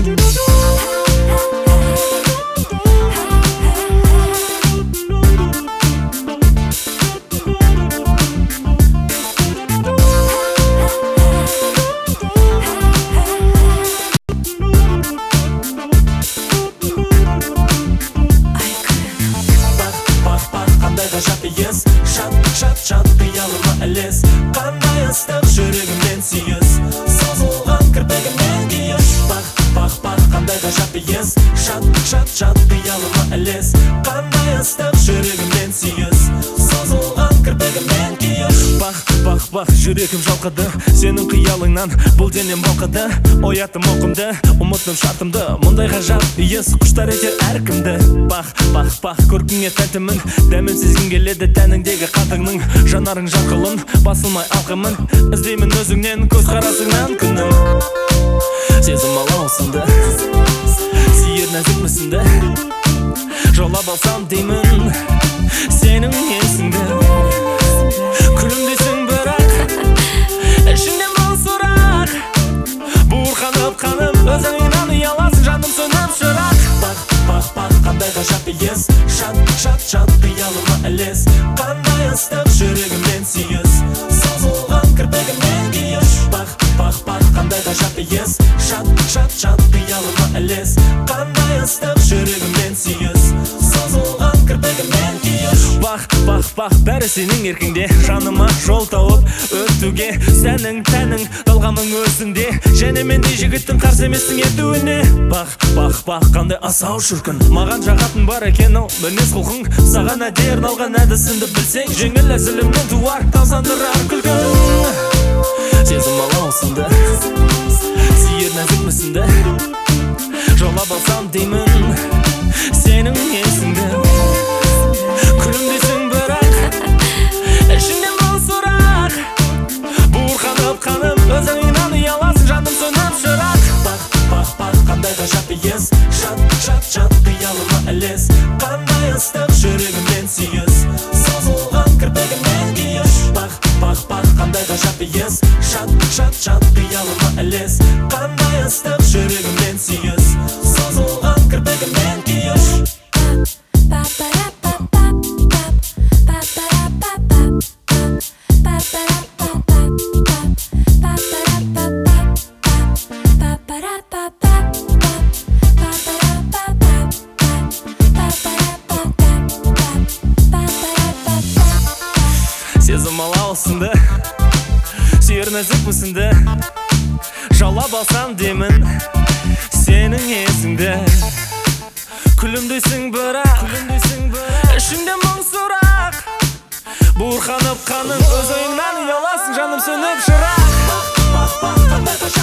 Yes, шат қиялыма ілес қандай ыстық жүрегімнен сүйіс созылған кірпігімнен күйіш бақ қандай ғажап ес шат қиялыма ілес қандай ыстық жүрегімнен сүйіс созылған кірпігімнен күйіш бақ жүрегім жалқыды сенің қиялыңнан бұл денем балқыды ояттым оқымды ұмыттым шартымды мұндай ғажап ес құштар етер әркімді бақ көркіңе тәтімін дәмін сезгім келеді тәніңдегі қатыңның жанарың жарқылын басылмай алқымын іздеймін өзіңнен көзқарасыңнан күнім сезім алаусынды сүйер нәзік мүсінді жаулап алсам деймін сенің есіңді күлімдесің бірақ ішіңнен бұл сұрақ буырқанып қаным өзіңнен ұяласың жаным сөніп шырақ бақ қандай ғажап ес шат қиялыма ілес қандай ыстық жүрегімнен сүйіс созылған кірпігімнен күйіш бақ қандай ғажап ес шат қиялыма ілес қандай ыстық жүрегімнен сүйіс созылған кірпігімнен күйіш бақ бәрі сенің еркіңде жаныма жол тауып өтуге сәнің тәнің талғамың өзіңде және мендей жігіттің қарсы еместің етуіне бақ қандай асау шіркін маған жағатын бар екен ау мінез құлқың саған әдейі арналған әдісіңді білсең жеңіл әзілімнен туар тамсандырар күлкің сезім алаусынды сүйер нәзік мүсінді жаулап алсам деймін сенің есіңді күлімдесің бірақ ішіңнен бұл сұрақ буырқанып қаным өзіңнен ұяласың жаным сөніп шырақ бақ қандай ғажап ес шат қиялыма ілес қандай ыстық жүрегімнен сүйіс созылған кірпігімнен күйіш бақ қандай ғажап ес шат қиялыма ілес қандай ыстық жүрегімнен сүйіс созылған кірпігімнен күйіш сезім алаусынды сүйер нәзік мүсінді жаулап алсам деймін сенің есіңді күлімдесің бірақ ішіңде мың сұрақ буырқанып қаның өз ойыңнан ұяласың жаным сөніп шырақ